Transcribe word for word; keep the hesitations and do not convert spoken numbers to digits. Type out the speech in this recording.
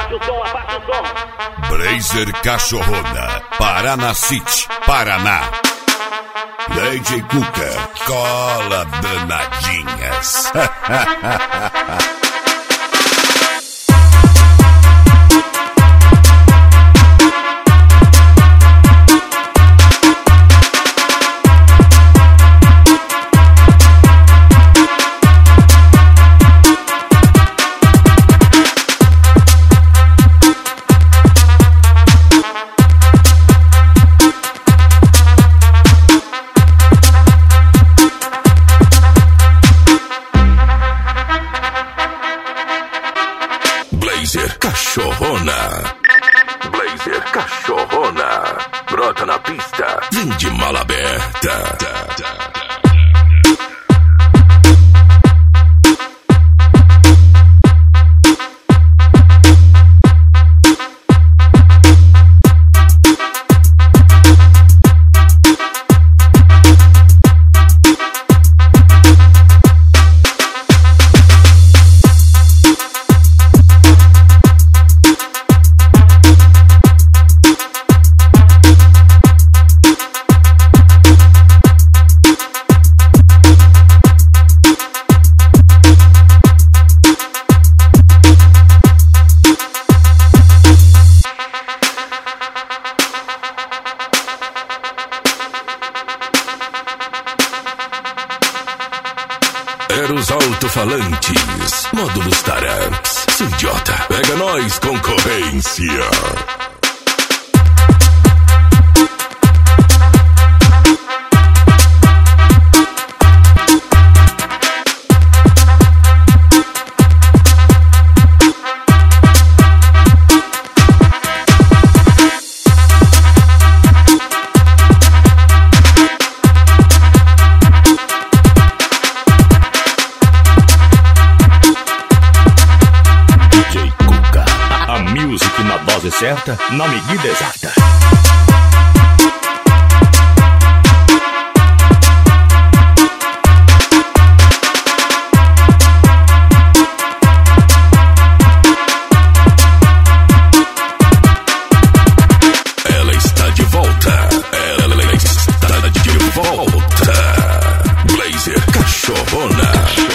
abaixa o som, abaixa o som. Blazer Cachorrona, Paraná City, Paraná. D J Cuca, cola danadinhas. Blazer Cachorrona. Blazer Cachorrona. Brota na pista, vem de mala aberta. Era os alto-falantes, módulos Taraps. Seu idiota, pega nós, concorrência. Music na dose certa, na medida exata. Ela está de volta. Ela está de volta. Blazer Cachorrona.